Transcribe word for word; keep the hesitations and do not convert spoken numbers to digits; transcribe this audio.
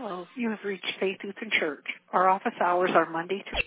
Hello, you have reached Faith Lutheran Church. Our office hours are Monday through